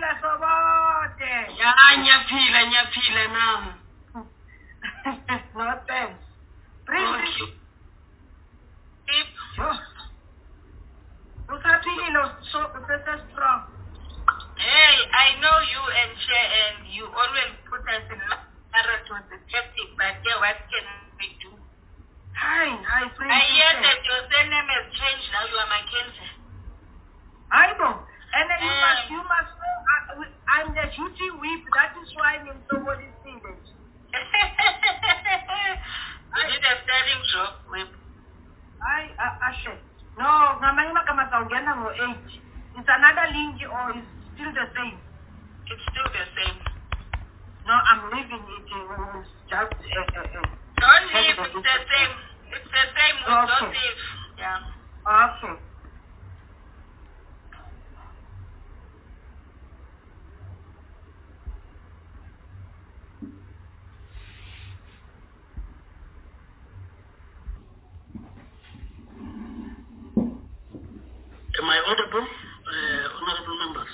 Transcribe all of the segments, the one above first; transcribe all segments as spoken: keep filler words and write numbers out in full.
Ya, nyaphila, nyaphila nami. No thanks. Thank you. If you so strong. Hey, I know you and share, and you always put us in Lara was the tactic, but yeah, what can we do? Hi, hi, friend. I hear that your surname has changed now. You are Mackenzie. I know. And then you Uh, must, you must know, uh, I'm the duty whip. That is why I'm in somebody's village. You did a sterling job, whip. I, uh, Ashe. No, ngamanye magama sawungena ngo-eight. It's another link or it's still the same? It's still the same. No, I'm leaving it. Uh, just, uh, uh, uh, don't leave. It's the same. It's the same. We okay. don't leave. Yeah. Okay. Am I audible, uh, honorable members?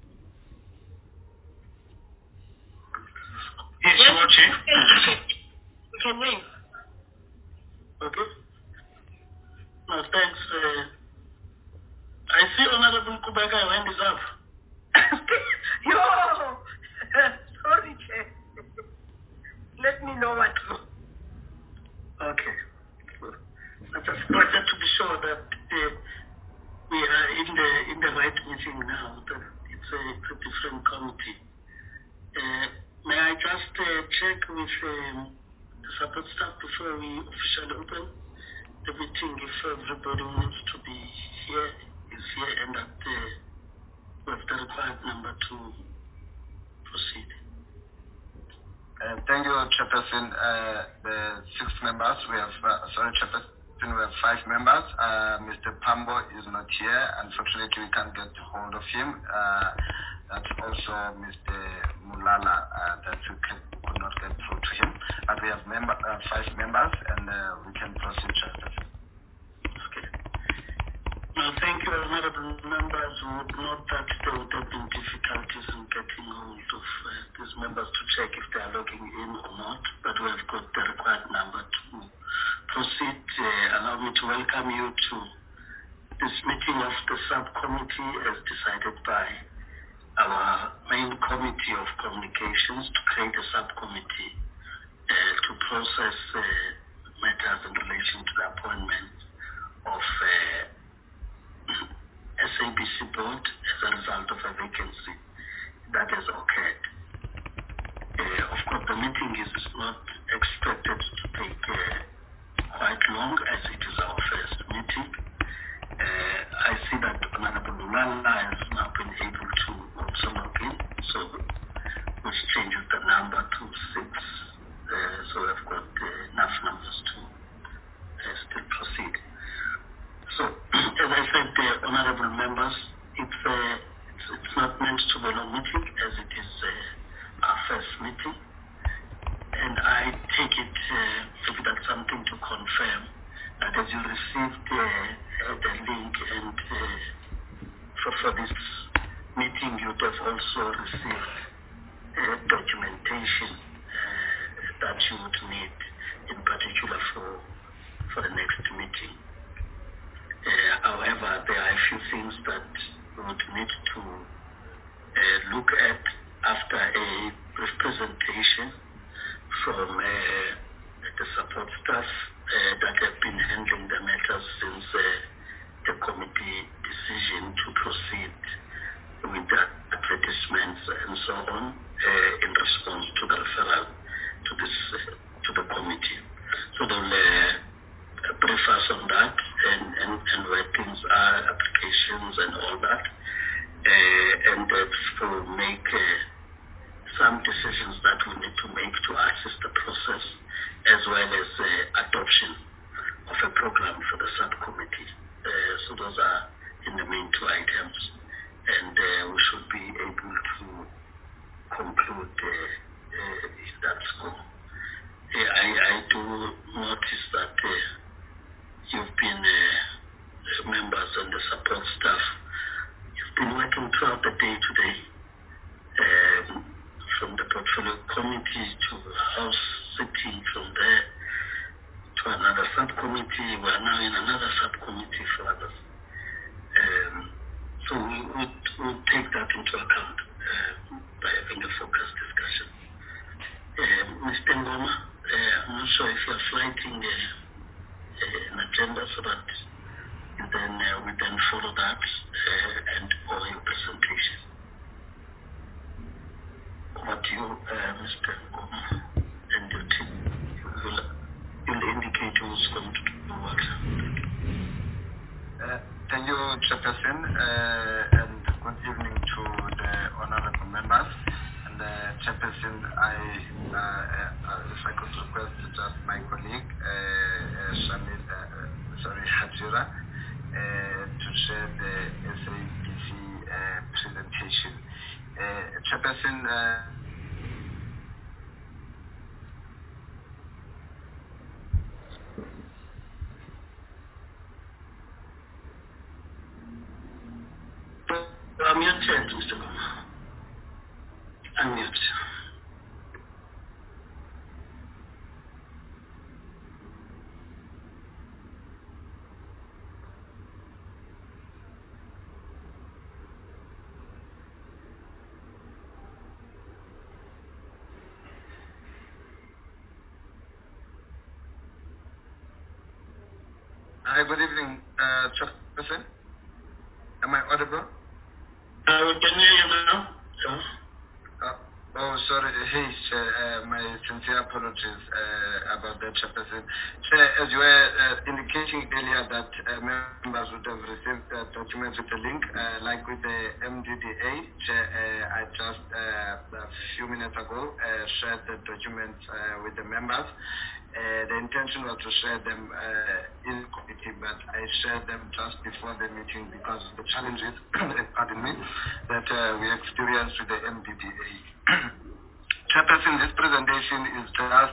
Yes, yes Mochi. We can hear. Okay. No, thanks. Uh, I see Honorable Kubeka hand is up. Yo! Sorry, Chair. Let me know what to. Okay. I just wanted to be sure that uh, we are in the in the right meeting now. That it's a, it's a different committee. Uh, may I just uh, check with um, the support staff before we officially open the meeting if everybody wants to be here, is here, and that uh, we have the required number to proceed. Uh, thank you, Chairperson. Uh, the six members, we have, uh, sorry, Chairperson, we have five members. Uh, Mister Pambo is not here. Unfortunately, we can't get hold of him. Uh, that's also Mister Mulala, uh, that we can, could not get through to him. But we have member, uh, five members, and uh, we can proceed, Chairperson. Okay. Now, thank you, honorable members who would note that there would have been difficulties in getting hold of uh, these members to check if they are logging in or not, but we have got the required number to proceed. Uh, allow me to welcome you to this meeting of the subcommittee as decided by our main committee of communications to create a subcommittee uh, to process uh, matters in relation to the appointment of uh, S A B C board as a result of a vacancy that has occurred. Uh, of course, the meeting is not expected to take uh, quite long as it is our first meeting. Uh, I see that Honorable Mulala has now been able to also log in, so which changes the number to six. Uh, so we've got uh, enough numbers to uh, still proceed. So, as I said, the honorable members, it's, uh, it's, it's not meant to be a long meeting as it is uh, our first meeting. And I take it, uh, if that's something to confirm, that as you received uh, uh, the link and uh, for, for this meeting, you'd have also received uh, documentation uh, that you would need, in particular for, for the next meeting. Uh, however, there are a few things that we would need to uh, look at after a brief presentation from uh, the support staff uh, that have been handling the matters since uh, the committee decision to proceed with the advertisements and so on uh, in response to the referral to this uh, to the committee. So they'll uh, brief us on that and, and, and where things are, applications and all that, uh, and uh, to make uh, some decisions that we need to make to assist the process as well as uh, adoption of a program for the subcommittee. Uh, so those are in the main two items, and uh, we should be able to conclude uh, uh, in that scope. Uh, I, I do notice that uh, you've been uh, members and the support staff. You've been working throughout the day today committee to house sitting from there to another subcommittee. We are now in another subcommittee for others. Um, so we would we'll take that into account uh, by having a focused discussion. Uh, Mister Ngoma, uh, I'm not sure if you're flighting uh, uh, an agenda so that then uh, we then follow that uh, and all your presentation. Over to you, uh, Mister Ngoma, and your team. You'll, you'll indicate who's going to do what. Uh, thank you, Chairperson, uh, and good evening to the honorable members. And uh, Chairperson, I, uh, uh, if I could request just my colleague, uh, uh, Shamil, uh, sorry, Hajira, uh, to share the S A B C uh, presentation. Uh, Chairperson, uh, Unmute, Mister Ngoma. Unmute. Hi, good evening, uh, Chairperson. Am I audible? Uh, we can hear you now. So. Uh, oh, sorry. Hey, Chair, uh, my sincere apologies uh, about that, Chairperson. Chair, as you were uh, indicating earlier that uh, members would have received uh, documents with a link, uh, like with the M D D A, Chair, uh, I just uh, a few minutes ago uh, shared the documents uh, with the members. Uh, the intention was to share them uh, in committee, but I shared them just before the meeting because of the challenges, pardon me, that uh, we experienced with the M D D A. Chairperson, this presentation is just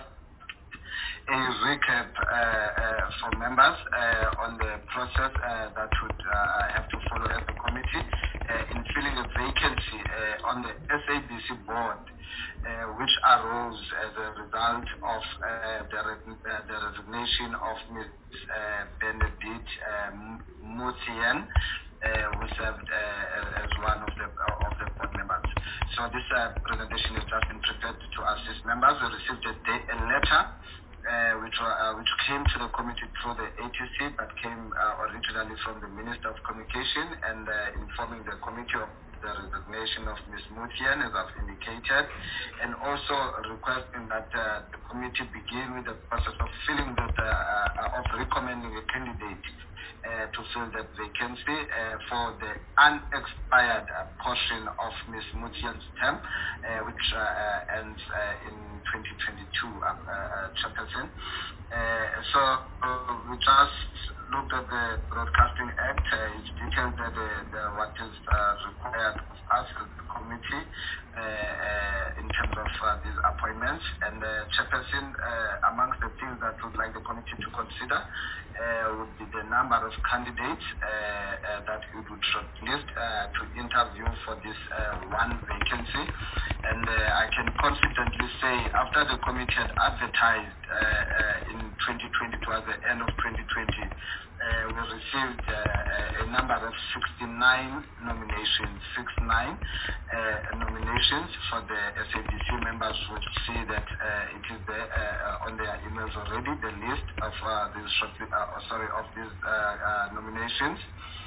a recap uh, uh, for members uh, on the process uh, that would uh, have to follow as a committee uh, in filling a vacancy uh, on the S A B C board, uh, which arose as a result of uh, the, re- uh, the resignation of Miz Uh, Benedict um, Mutien, uh, who served uh, as one of the of the board members. So this uh, presentation is just been prepared to assist members. We received a, day, a letter uh, which uh, which came to the committee through the A T C, but came uh, originally from the Minister of Communication and uh, informing the committee of the resignation of Miz Mutien, as I've indicated, and also requesting that uh, the committee begin with the process of filling the, uh, uh, of recommending a candidate uh, to fill that vacancy uh, for the unexpired uh, portion of Miz Mutien's term, uh, which uh, uh, ends uh, in twenty twenty-two, uh, uh, Chairperson. Uh, so uh, we just looked at the Broadcasting Act. Uh, it's detailed that the, the, what is uh, required of us as the committee uh, uh, in terms of uh, these appointments. And uh, Chairperson, uh, amongst the things that would like the committee to consider uh, would be the number of candidates uh, uh, that we would shortlist uh, to interview for this uh, one vacancy. And uh, I can confidently say after the committee had advertised uh, uh, in twenty twenty, towards the end of twenty twenty, uh, we received uh, a number of sixty-nine nominations, sixty-nine uh, nominations for the S A B C members, which see that uh, it is there uh, on their emails already, the list of uh, these short, uh, sorry, of these uh, uh, nominations,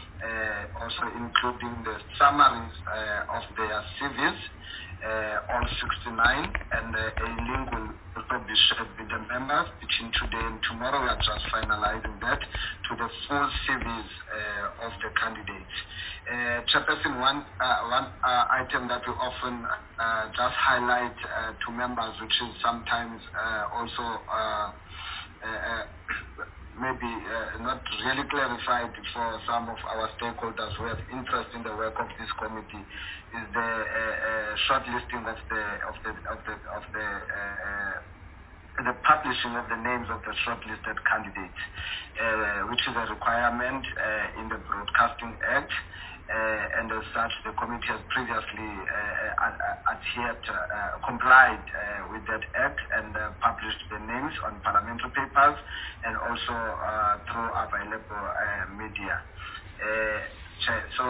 uh, also including the summaries uh, of their C Vs. Uh, all sixty-nine, and uh, a link will also be shared with the members between today and tomorrow. We are just finalizing that to the full C Vs uh, of the candidates. Uh, Chairperson, one, uh, one uh, item that we often uh, just highlight uh, to members, which is sometimes uh, also uh, uh, maybe uh, not really clarified for some of our stakeholders who have interest in the work of this committee, is the uh, uh, shortlisting of the of the of the of the uh, the publishing of the names of the shortlisted candidates, uh, which is a requirement uh, in the Broadcasting Act. Uh, and as such, the committee has previously uh, uh, uh, adhered, uh, complied uh, with that act and uh, published the names on parliamentary papers and also uh, through available uh, media. Uh, so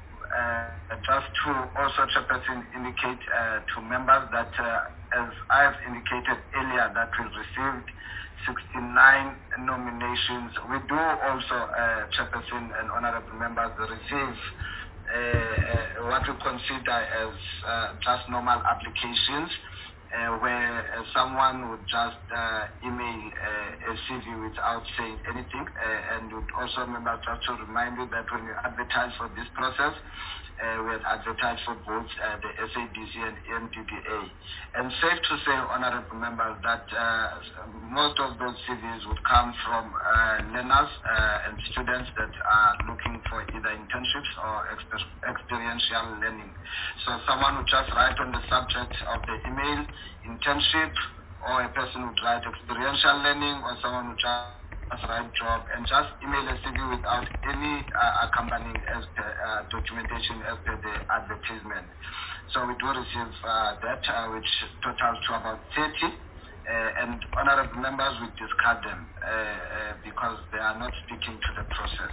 uh, just to also, Chairperson, indicate uh, to members that uh, as I have indicated earlier that we received sixty-nine nominations. We do also, uh, Chairperson and honorable members, receive uh, uh, what we consider as uh, just normal applications, uh, where uh, someone would just uh, email uh, a C V without saying anything. Uh, and would also, members, just to remind you that when we advertise for this process, Uh, we had advertised for both uh, the S A B C and M D D A. And safe to say, honorable members, that uh, most of those C Vs would come from uh, learners uh, and students that are looking for either internships or exper experiential learning. So someone would just write on the subject of the email, internship, or a person would write experiential learning, or someone would just as right job, and just email a C V without any uh, accompanying as per, uh, documentation as per the advertisement. So we do receive uh, that, uh, which totals to about thirty, uh, and honorable members, we discard them uh, uh, because they are not speaking to the process.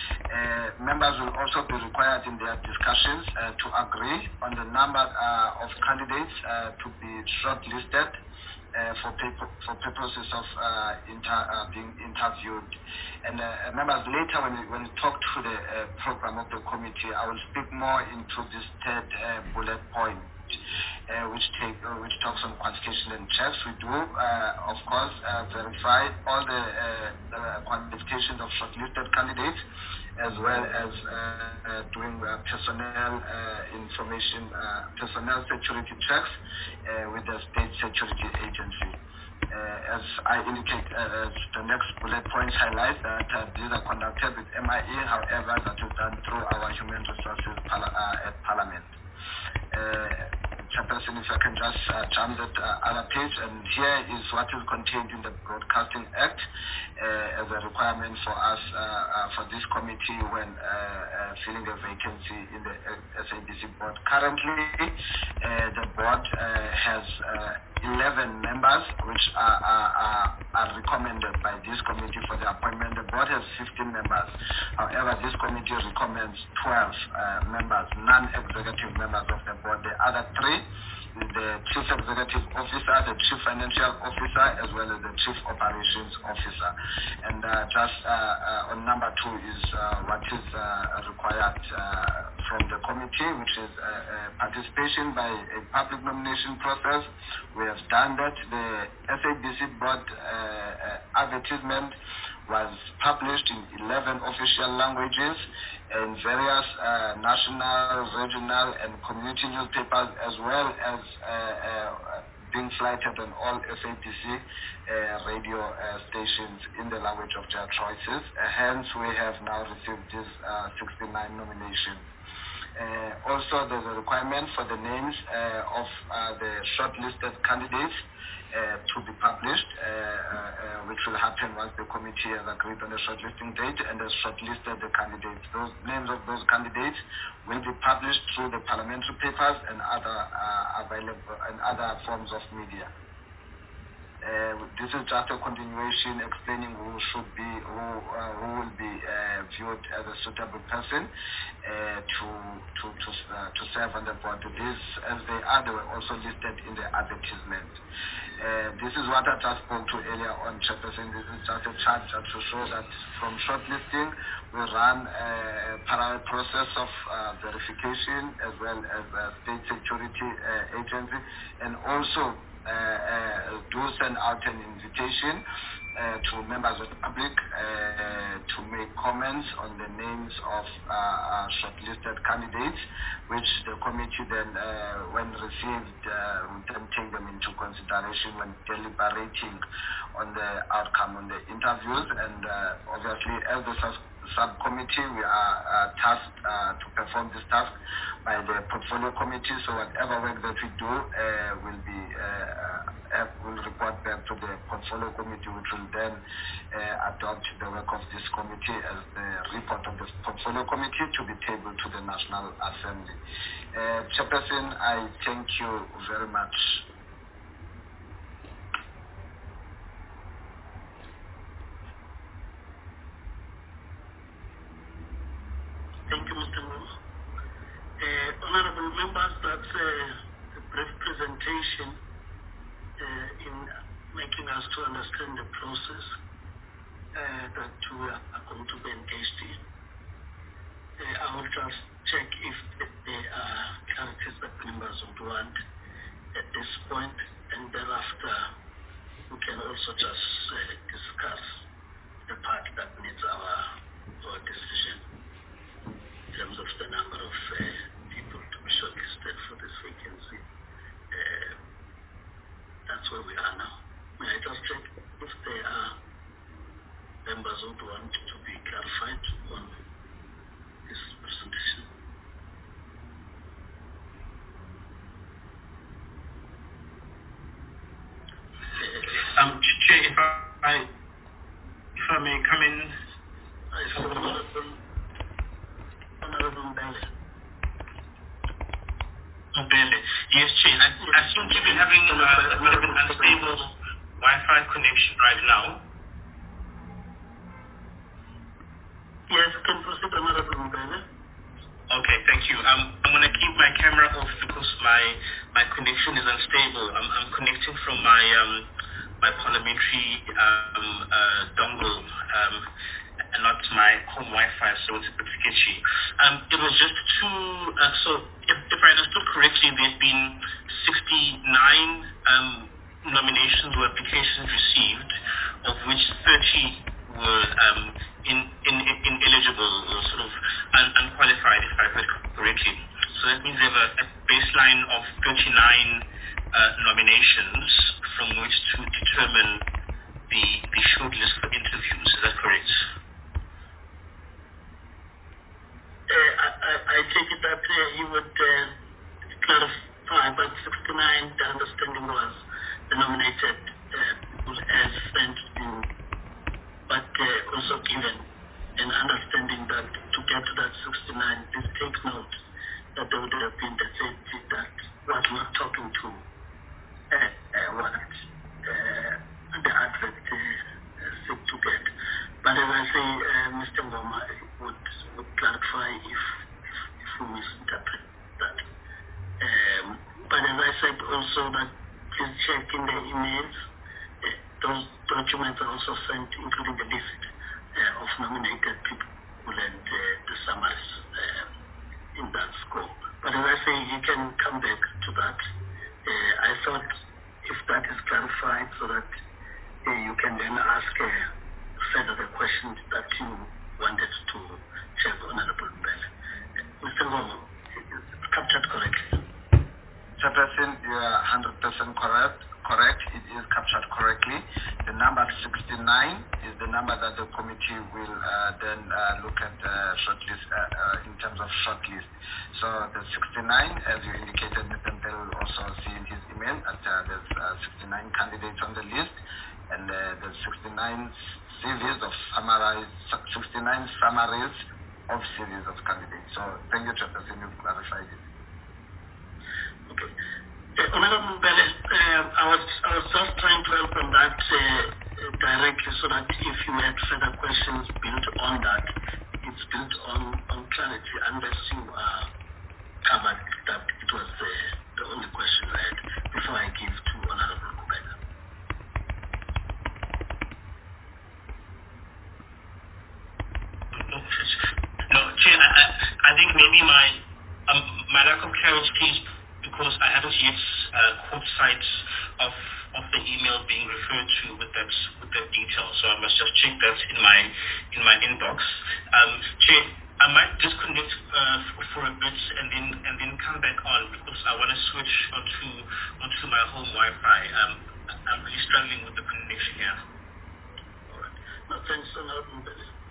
Uh, members will also be required in their discussions uh, to agree on the number uh, of candidates uh, to be shortlisted Uh, for, paper, for purposes of uh, inter, uh, being interviewed. And uh, members, later when we, when we talk to the uh, program of the committee, I will speak more into this third uh, bullet point, uh, which, take, uh, which talks on qualification and checks. We do, uh, of course, uh, verify all the, uh, the qualifications of shortlisted candidates, as well as uh, uh, doing uh, personnel uh, information, uh, personnel security checks uh, with the state security agency. Uh, as I indicate, uh, the next bullet points highlight that uh, these are conducted with M I E, however, that is done through our human resources pal uh, at Parliament. Uh, Chairperson, if I can just uh, jump that uh, other page, and here is what is contained in the Broadcasting Act uh, as a requirement for us, uh, uh, for this committee when uh, uh, filling a vacancy in the S A B C board. Currently, uh, the board uh, has uh, eleven members, which are, are, are, are recommended by this committee for the appointment. The board has fifteen members. However, this committee recommends twelve uh, members, non-executive members of the board. The other three, the Chief Executive Officer, the Chief Financial Officer, as well as the Chief Operations Officer. And uh, just uh, uh, on number two is uh, what is uh, required uh, from the committee, which is uh, uh, participation by a public nomination process. We have done that. The S A B C board uh, uh, advertisement was published in eleven official languages in various uh, national, regional, and community newspapers, as well as uh, uh, being flighted on all S A B C uh, radio uh, stations in the language of their choices. Uh, hence, we have now received these uh, sixty-nine nominations. Uh, also, there's a requirement for the names uh, of uh, the shortlisted candidates uh, to be published, uh, uh, which will happen once the committee has agreed on the shortlisting date and has shortlisted the candidates. Those names of those candidates will be published through the parliamentary papers and other uh, available and other forms of media. Uh, this is just a continuation explaining who should be, who, uh, who will be uh, viewed as a suitable person uh, to to to, uh, to serve on the board. This, as they are, they were also listed in the advertisement. Uh, this is what I just spoke to earlier on, Chairperson. This is just a chart to show that from shortlisting, we run a parallel process of uh, verification as well as a state security uh, agency, and also Uh, uh, do send out an invitation uh, to members of the public uh, to make comments on the names of uh, uh, shortlisted candidates, which the committee then, uh, when received, uh, will then take them into consideration when deliberating on the outcome on the interviews. And uh, obviously, as the subcommittee. We are uh, tasked uh, to perform this task by the portfolio committee. So whatever work that we do uh, will be uh, uh, will report back to the portfolio committee, which will then uh, adopt the work of this committee as the report of the portfolio committee to be tabled to the National Assembly. Uh, Chairperson, I thank you very much. Thank you, Mister Moore. Uh, honorable members, that's uh, a brief presentation uh, in making us to understand the process uh, that we are going to be engaged in. Uh, I will just check if there are clarities that members would want at this point, and thereafter we can also just uh, discuss the part that needs our, our decision in terms of the number of uh, people to be shortlisted for this vacancy. Uh, that's where we are now. May I just check if there are members who want to be clarified on this presentation? Um, Chair, if I, if I may come in. I saw Honorable, Honorable Mbele. Mbele. Yes, Chair. I, I seem to be having uh, a bit of an unstable Wi-Fi connection right now. Yes, you can proceed, Honorable Mbele. Okay, thank you. Um, I'm going to keep my camera off because my my connection is unstable. I'm, I'm connecting from my um, my parliamentary um, uh, dongle um, and not my home Wi-Fi, so it's a bit sketchy. Um, it was just two, uh, so if, if I understood correctly, there have been sixty-nine um, nominations or applications received, of which thirty were um, in, in, in, ineligible or sort of un, unqualified, if I heard correctly. So that means they have a, a baseline of thirty-nine uh, nominations from which to determine the, the shortlist for interviews. Is that correct? Uh, I, I, I take it that uh, you would uh, clarify, but sixty-nine, the understanding was the nominated uh, people as sent in, but uh, also given an understanding that to get to that sixty-nine, please take note that there would have been the thirty that was not talking to uh, uh, what uh, the advert uh, seek to get. But as I say, uh, Mister Ngoma would, would clarify if, if, if we misinterpret that. Um, but as I said also that please check in the emails. Uh, those documents are also sent, including the list uh, of nominated people and uh, the summaries uh, in that scope. But as I say, you can come back to that. Uh, I thought if that is clarified so that uh, you can then ask uh, further the questions that you wanted to check, Honorable Mbele. Uh, Mister Ngomo, it's captured correctly. Chairperson, you are one hundred percent correct. Correct. It is captured correctly. The number sixty-nine is the number that the committee will uh, then uh, look at uh, shortlist uh, uh, in terms of shortlist. So the sixty-nine, as you indicated, Mister Mbele will also see in his email that uh, there's uh, sixty-nine candidates on the list, and uh, there's sixty-nine C Vs of summarized, sixty-nine summaries of C Vs of candidates. So thank you, Chairperson, you've clarified it. Okay. Uh, Honorable Mbele, uh, I was I was just trying to help on that uh, uh, directly so that if you had further questions built on that, it's built on, on clarity unless you are covered that it was uh, the only question I had before I give to Honorable Mbele. No, Chair, I, I, I think maybe my um, my lack of clarity is because I haven't yet uh, caught sight of of the email being referred to with that with that detail. So I must just check that in my in my inbox. Um, Chair, I might disconnect uh, for, for a bit and then and then come back on because I want to switch onto onto my home Wi-Fi. Um, I'm really struggling with the connection here. All right. No, thanks, Honorable Mbele.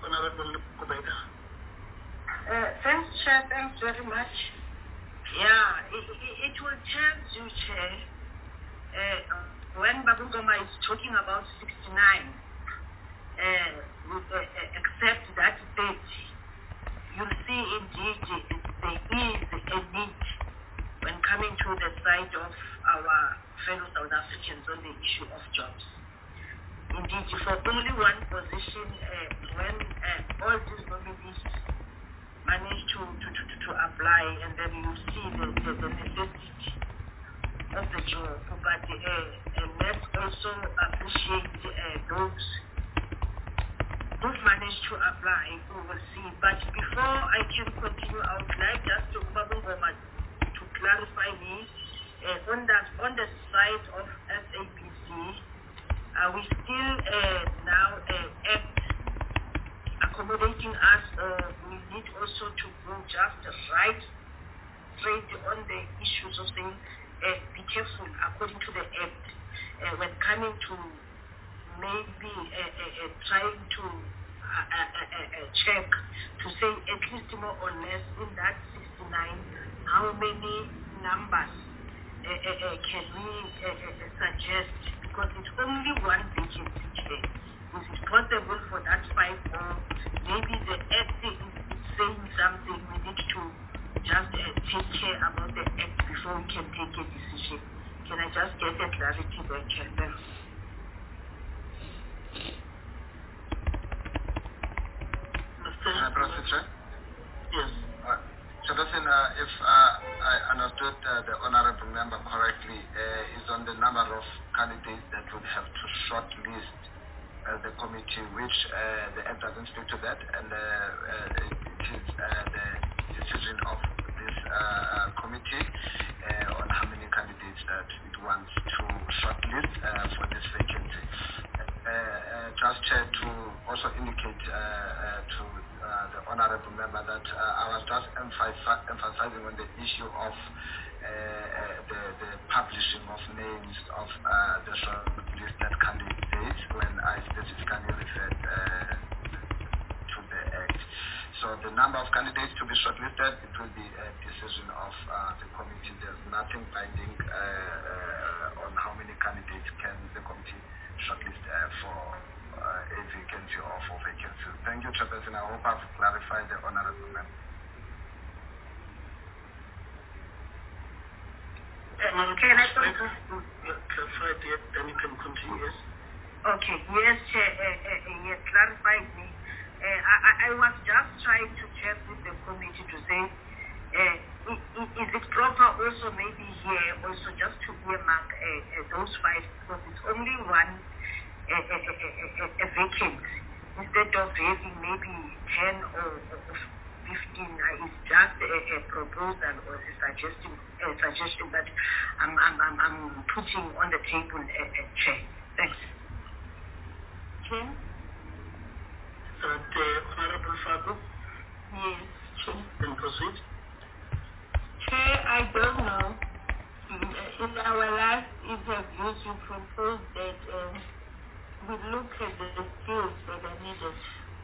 Honorable Kubeka. Uh, thanks, Chair. Thanks very much. Yeah, it, it, it will tell you, Chair, uh, when Babu Ngoma is talking about sixty-nine, uh, with, uh, uh, except that thirty, you'll see indeed there is a need when coming to the side of our fellow South Africans on the issue of jobs. Indeed, for only one position, uh, when uh, all these nominees manage to, to, to, to apply, and then you see the, the, the necessity of the job. But uh, uh, let's also appreciate uh, those who've managed to apply, we will see. But before I can continue, I would like just to, to clarify this. Uh, on, that, on the side of S A B C, uh, we still uh, now uh, act accommodating us, uh, we need also to go just right straight on the issues of saying, uh, be careful according to the act, uh, when coming to maybe uh, uh, uh, trying to uh, uh, uh, uh, check to say at least more or less in that sixty-nine, how many numbers uh, uh, uh, can we uh, uh, suggest, because it's only one vacancy check. Is it possible for that five, or maybe the act is saying something we need to just uh, take care about the act before we can take a decision? Can I just get a clarity there, Chairman? Can I proceed, Chair? Yes. Uh, Chairperson, uh, if uh, I understood uh, the honourable member correctly, uh, is on the number of candidates that would have to shortlist Uh, the committee, which uh, the act doesn't speak to that, and uh, uh, it is uh, the decision of this uh, committee uh, on how many candidates that it wants to shortlist uh, for this vacancy. Uh, uh, just uh, to also indicate uh, uh, to uh, the honourable member that uh, I was just emphasi- emphasizing on the issue of uh, uh, the, the publishing of names of uh, the shortlisted candidates when I specifically referred uh, to the act. So the number of candidates to be shortlisted, it will be a decision of uh, the committee. There's nothing binding uh, uh, on how many candidates can the committee shortlist uh, for uh, a vacancy or for vacancies. Thank you, Chairperson. I hope I've clarified the honourable member. Uh, can I clarify it, then you can continue, yes? Okay, yes, Chair, uh, uh, uh, yes, clarified me. Uh, I, I was just trying to check with the committee to say, uh, is, is it proper also maybe here also just to earmark uh, uh, those five, because it's only one uh, uh, uh, uh, uh, vacancy, instead of having maybe ten or, or fifteen, uh, it's just a, a proposal or a suggestion, a suggestion that I'm, I'm, I'm, I'm putting on the table, uh, uh, Chair. Thanks. Chair? That uh, Honorable Faku? Yes, Chair. Then proceed. Chair, I don't know. In our last interviews, you proposed that um, we look at the skills that are needed.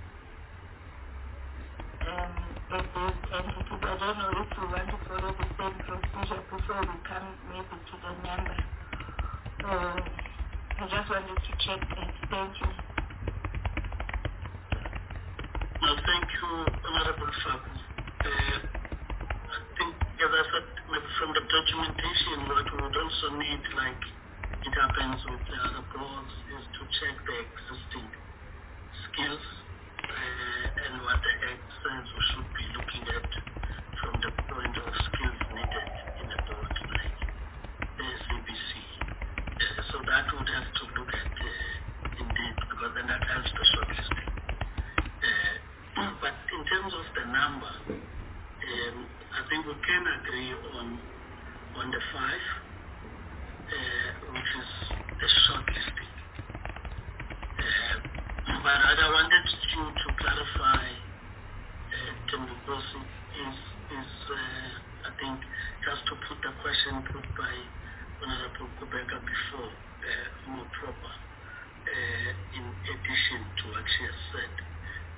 Um, at those entities. I don't know if we want to follow the same procedure before we come maybe to the number. So I just wanted to check that. Thank you. Well, thank you, Honorable Faku. Uh, I think, as I said, from the documentation, what we would also need, like it happens with the other boards, is to check the existing skills uh, and what the Act says we should be looking at from the point of skills needed in a board like the S A B C. Uh, so that would have to look at uh, indeed, because then that helps the shortlisting. Uh, but in terms of the number, um, I think we can agree on on the five, uh, which is the shortlisting. Uh, but I wanted you to clarify, uh, Tembukosi, is is uh, I think just to put the question put by Honorable Kubeka before uh, more proper, uh, in addition to what she has said.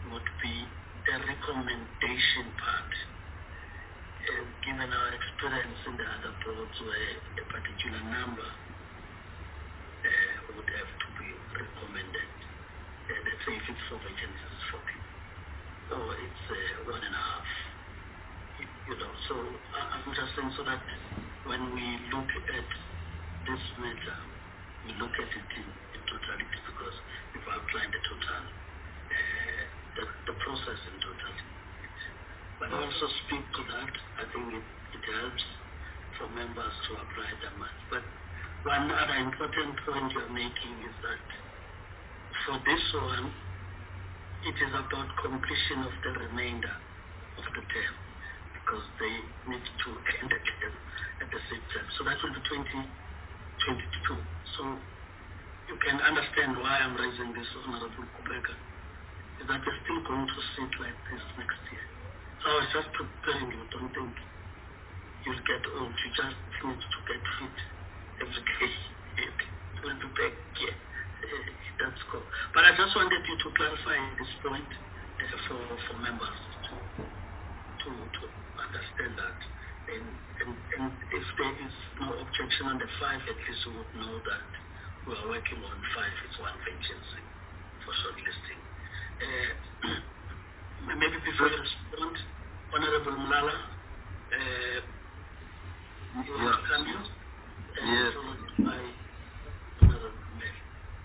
would be the recommendation part. Uh, given our experience in the other boards where a particular number uh, would have to be recommended. Uh, let's say if it's four vacancies, it's four people. Or it's uh, one and a half. You, you know, so uh, I'm just saying so that when we look at this matter, we look at it in, in totality because we've outlined the total, uh, the, the process in totality. But also speak to that, I think it, it helps for members to apply that much. But one other important point you're making is that for this one, it is about completion of the remainder of the term because they need to end the term at the same time. So that will be twenty twenty-two. So you can understand why I'm raising this, Honorable Kubeka, is that we're still going to sit like this next year. So I was just preparing you, don't think you'll get old, you just need to get fit every day. It will be back here. That's cool. But I just wanted you to clarify this point uh, for, for members to, to, to understand that. And, and, and if there is no objection on the five, at least we would know that we are working on five. It's one vacancy for shortlisting. Uh, maybe before you respond, Honorable Mulala, uh, you want to come in? And yes. followed by Honorable Mel.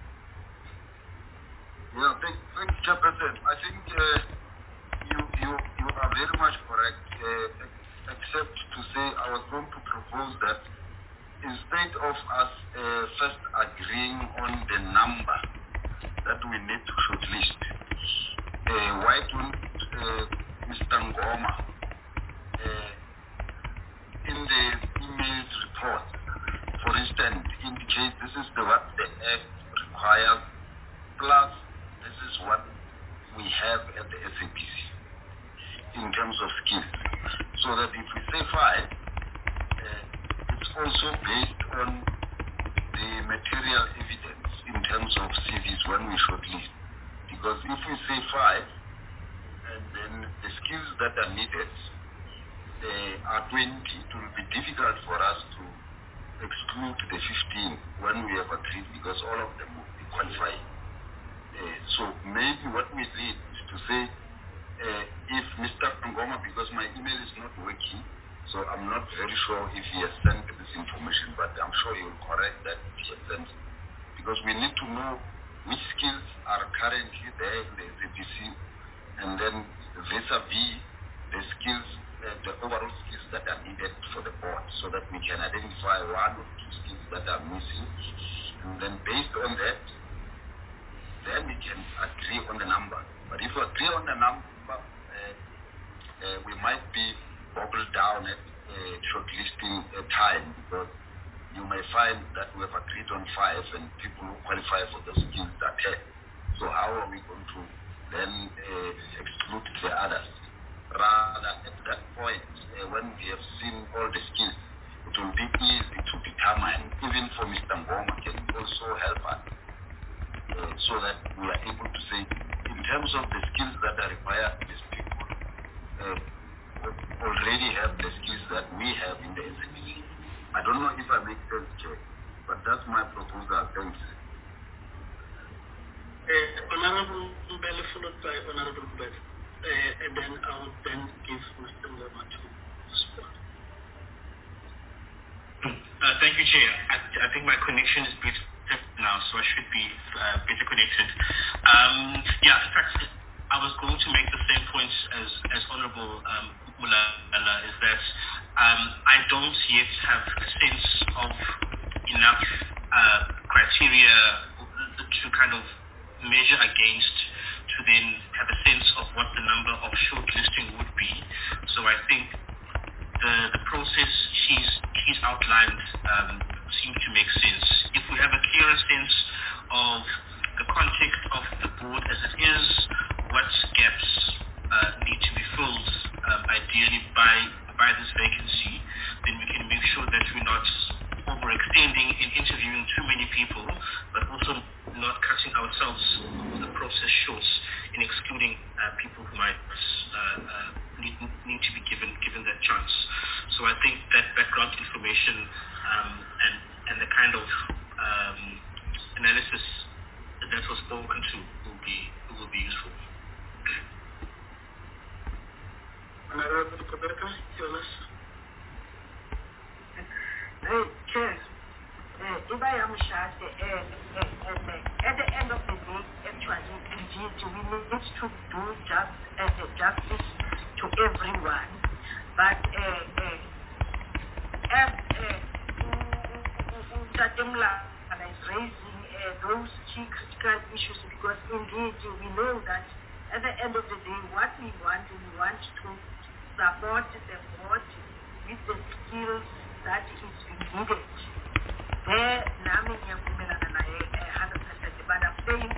Yeah, thank, thank you, Chairperson. I think uh, you, you, you are very much correct, uh, except to say I was going to propose that instead of us uh, first agreeing on the number that we need to shortlist, uh, why don't uh, Mister Ngoma, uh, in the email report, for instance, indicate this is the what the Act requires, plus this is what we have at the S A P C in terms of skills. So that if we say five, uh, it's also based on the material evidence in terms of C Vs when we shortlist. Because if we say five, and then the skills that are needed uh, are twenty, it will be difficult for us to exclude the fifteen when we have agreed because all of them will be qualified. Uh, so maybe what we need is to say uh, if Mister Ngoma, because my email is not working, so I'm not very sure if he has sent this information, but I'm sure he will correct that if he has sent it. Because we need to know which skills are currently there in the S A P C, and then vis-a-vis the skills, uh, the overall skills that are needed for the board, so that we can identify one or two skills that are missing, and then based on that, then we can agree on the number. But if we agree on the number, uh, uh, we might be boggled down at uh, shortlisting uh, time, because you may find that we have agreed on five and people who qualify for those skills are ten. So how are we going to then uh, exclude the others? Rather, at that point, uh, when we have seen all the skills, it will be easy to determine, even for Mister Ngoma, can also help us. Uh, so that we are able to say, in terms of the skills that are required, these people uh, already have the skills that we have in the S A P C. I don't know if I make sense, Chair, but that's my proposal. Thanks. Uh, Honorable Mbele followed by Honorable Mbele, uh, and then I will then give Mister Ngoma to respond. Uh, thank you, Chair. I, I think my connection is better now, so I should be uh, better connected. Um, yeah, in fact, I was going to make the same points as, as Honorable um, Mulala, is that um, I don't yet have a sense of enough uh, criteria to kind of measure against to then have a sense of what the number of shortlisting would be. So I think the, the process she's, she's outlined um, seems to make sense. If we have a clearer sense of the context of the board as it is, what gaps uh, need to be filled um, ideally by, by this vacancy, then we can make sure that we're not overextending in interviewing too many people, but also not cutting ourselves the process short in excluding including uh, people who might uh, uh, need, need to be given given that chance. So I think that background information um, and and the kind of um, analysis that was spoken to will be will be useful. Honorable Kobeka, your last. Hey, Chair. If I am shot, at the end of the day, actually, indeed, we need to do just uh, justice to everyone. But uh, uh, as Tatemla uh, is raising uh, those key critical issues, because indeed we know that at the end of the day, what we want, we want to support the board with the skills that is needed. There, Nami Yakumelana, one hundred percent, but I'm saying,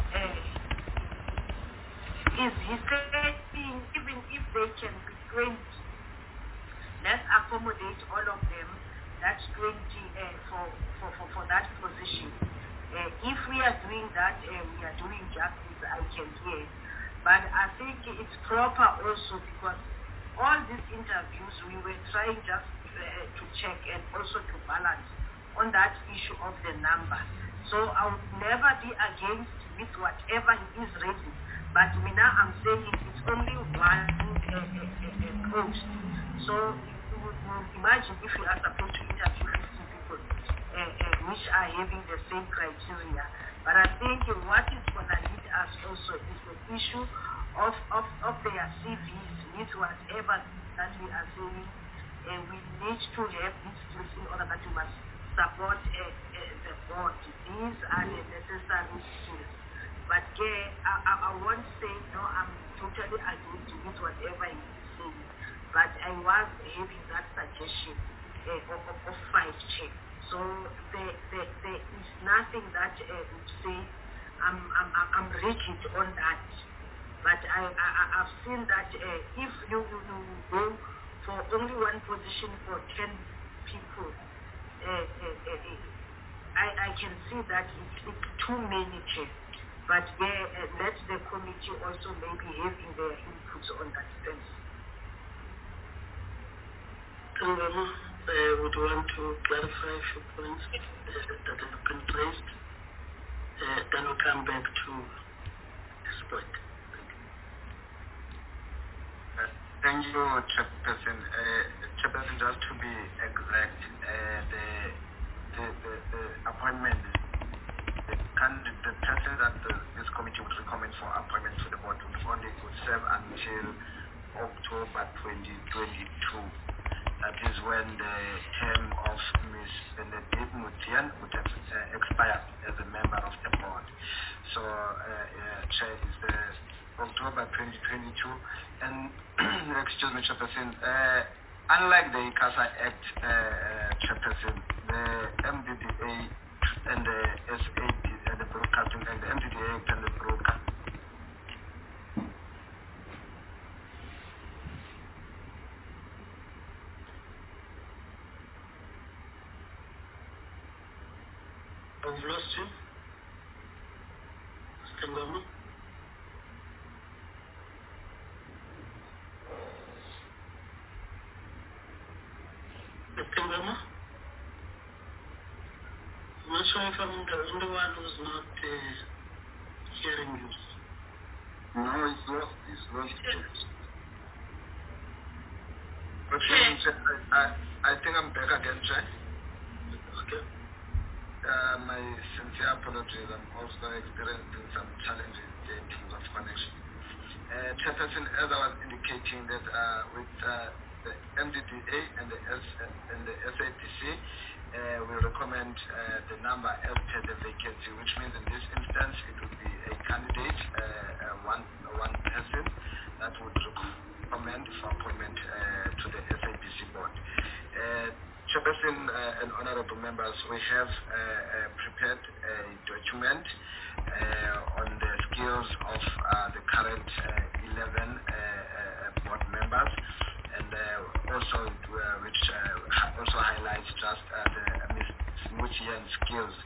is he saying, even if they can be twenty, let's accommodate all of them, that's twenty uh, for, for, for, for that position. Uh, if we are doing that, uh, we are doing justice, I can hear. But I think it's proper also because all these interviews, we were trying just uh, to check and also to balance on that issue of the number. So I would never be against with whatever he is raising. But me now I'm saying it's only one uh, uh, uh, post. So you would imagine if you are supposed to interview fifty people uh, uh, which are having the same criteria. But I think what is going to lead us also is the issue of, of, of their C Vs with whatever that we are saying. Uh, we need to have these skills in order that we must support uh, uh, the board. These are the necessary skills. But uh, I, I, I won't say, no, I'm totally against with whatever he is saying. But I was having that suggestion uh, of, of, of five check. So there, there, there is nothing that uh, would say I'm, I'm, I'm rigid on that. But I, I, I've seen that uh, if you, you, you go for only one position for ten people, Uh, uh, uh, I, I can see that it's, it's too many checks, but uh, uh, let the committee also maybe having their inputs on that sense. Tangama, I would want to clarify a few points uh, that have been placed. Uh, then we'll come back to this point. Thank you. Uh, thank you, Chairperson. Uh, Chairperson, just to be exact, uh, the, the, the, the appointment, the, candidate, the person that the, this committee would recommend for appointment to the board would only would serve until October twenty twenty-two. That is when the term of Miz Benedict Mutian would have uh, expired as a member of the board. So, uh, uh, Chair, is the October twenty twenty-two. And, excuse me, Chairperson, uh, unlike the ICASA Act, uh, uh, Chairperson, the M D D A and the S A D and the Broadcasting and the M D D A Act and the Broadcasting. I've lost you. Stengoma. Stengoma. I'm not sure if I'm the only one who's not uh, hearing you. No, it's lost. It's lost. But Chair. I, I think I'm back again, Chair. Okay. Uh, my sincere apologies. I'm also experiencing some challenges in terms of connection. Uh, Chairperson, as I was indicating that uh, with uh, the M D D A and the, S, and the S A P C, uh, we recommend uh, the number as per the vacancy, which means in this instance it would be a candidate, uh, uh, one, one person that would recommend for appointment uh, to the S A P C board. Uh, Chairperson uh, and honorable members, we have uh, uh, prepared a document uh, on the skills of uh, the current uh, eleven uh, uh, board members, and uh, also uh, which uh, also highlights just uh, the uh, Miz Mutian's skills.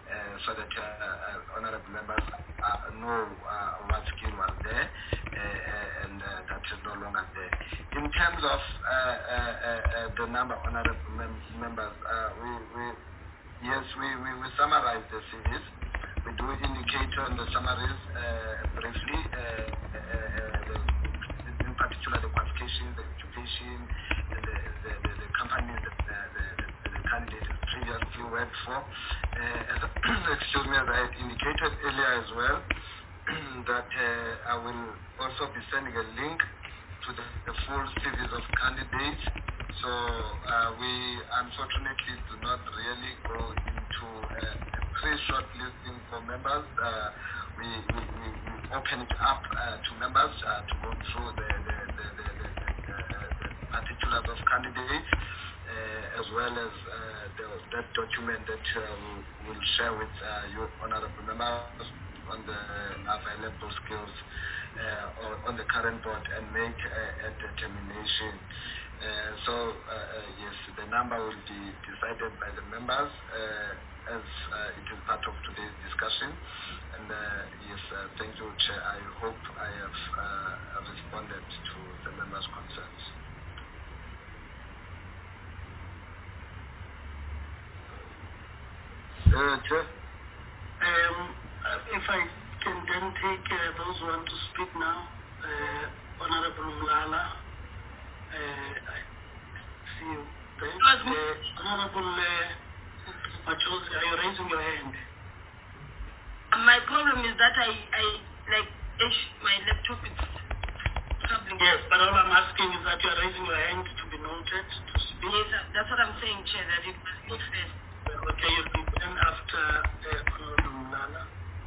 so that uh, uh, honorable members uh, know uh, what skill was there uh, and uh, that is no longer there. In terms of uh, uh, uh, the number of honorable mem- members, uh, we, we yes, we, we, we summarize the C Vs. We do indicate on the summaries uh, briefly, uh, uh, uh, the, in particular the qualifications, the education, and the, the, the, the companies that the, the, the candidate has previously worked for. Uh, as, excuse me, as I had indicated earlier as well, that uh, I will also be sending a link to the, the full C Vs of candidates. So uh, we unfortunately do not really go into uh, a pre-shortlisting for members. Uh, we, we, we, we open it up uh, to members uh, to go through the, the, the, the, the, the, the particulars of candidates, uh, as well as uh, the, that document that uh, we'll, we'll share with uh, you, honorable members, on the available skills uh, or on the current board and make a, a determination. Uh, so uh, uh, yes, the number will be decided by the members uh, as uh, it is part of today's discussion. And uh, yes, uh, thank you, Chair. I hope I have uh, responded to the members' concerns. Uh, Chair? Um, if I can then take uh, those who want to speak now, uh, Honorable Mlala, uh, I see you there. Uh, Honorable uh, Machozi, are you raising your hand? My problem is that I, I like, my laptop is troubling. Yes, but all I'm asking is that you are raising your hand to be noted, to speak. Yes, that's what I'm saying, Chair, that it must be first. Okay, you'll be then after uh, Honorable Mlala.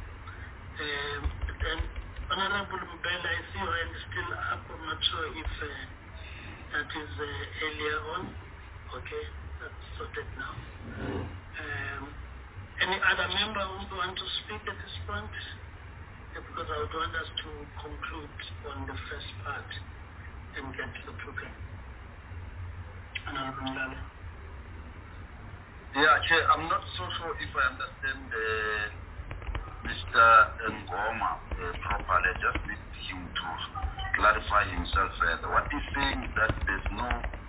Um, then Honorable Mbela, I see your hand still up. I'm not sure if uh, that is uh, earlier on. Okay, that's sorted now. Um, any other member who would want to speak at this point? Yeah, because I would want us to conclude on the first part and get to the program. Honorable Mlala. Yeah, Chair, I'm not so sure if I understand uh, Mister Ngoma uh, properly. I just need him to clarify himself further. What he's saying is that there's no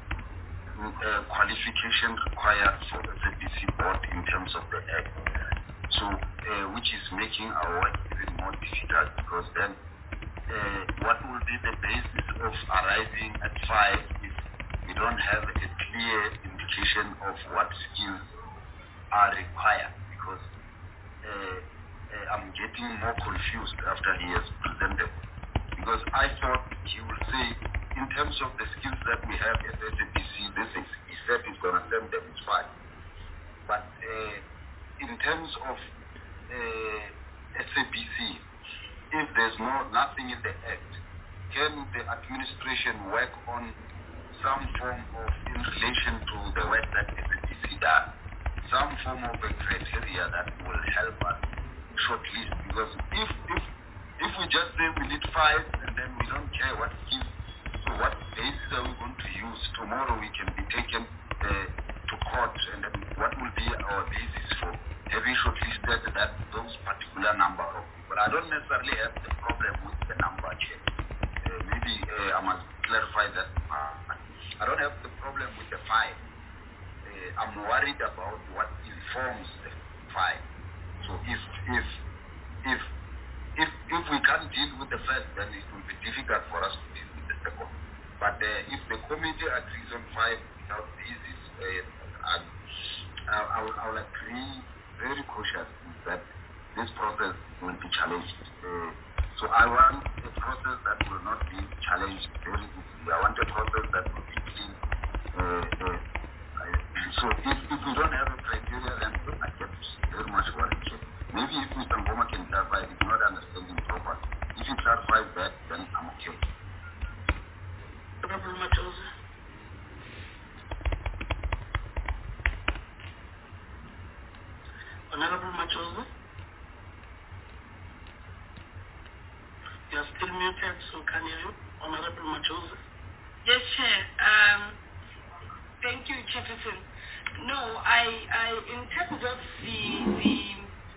uh, qualification required for the S A B C board in terms of the Act. So, uh, which is making our work even more difficult, because then uh, what will be the basis of arriving at five if we don't have a clear indication of what skills are required? Because uh, uh, I'm getting more confused after he has presented. Because I thought he would say, in terms of the skills that we have at S A B C, this is, he said he's going to send them, it's fine. But uh, in terms of uh, S A B C, if there's no nothing in the Act, can the administration work on some form of, in relation to the work that S A B C does, some form of a criteria that will help us shortlist? Because if if if we just say we need five and then we don't care what skills, so what basis are we going to use? Tomorrow we can be taken uh, to court, and then what will be our basis for having shortlisted that those particular number of people? I don't necessarily have the problem with the number, Chair. Uh, maybe uh, I must clarify that. Uh, I don't have the problem with the five. Uh, I'm worried about what informs the five. So if if if if if we can't deal with the first, then it will be difficult for us to deal with the second. But uh, if the committee agrees on five without basis, uh, I, I, will, I will agree very cautiously that this process will be challenged. Uh, so I want a process that will not be challenged very easily. I want a process that will be clean. Uh, uh, so if, if we don't have a criteria, then I get very much worried. So maybe if Mister Ngoma can clarify, it's not understanding properly. If he clarifies that, then I'm okay. Honorable Machozi. Honorable Machozi. You are still muted, so can you? Honorable Machozi. Yes, Chair. Um, thank you, Chairperson. No, I, I, in terms of the, the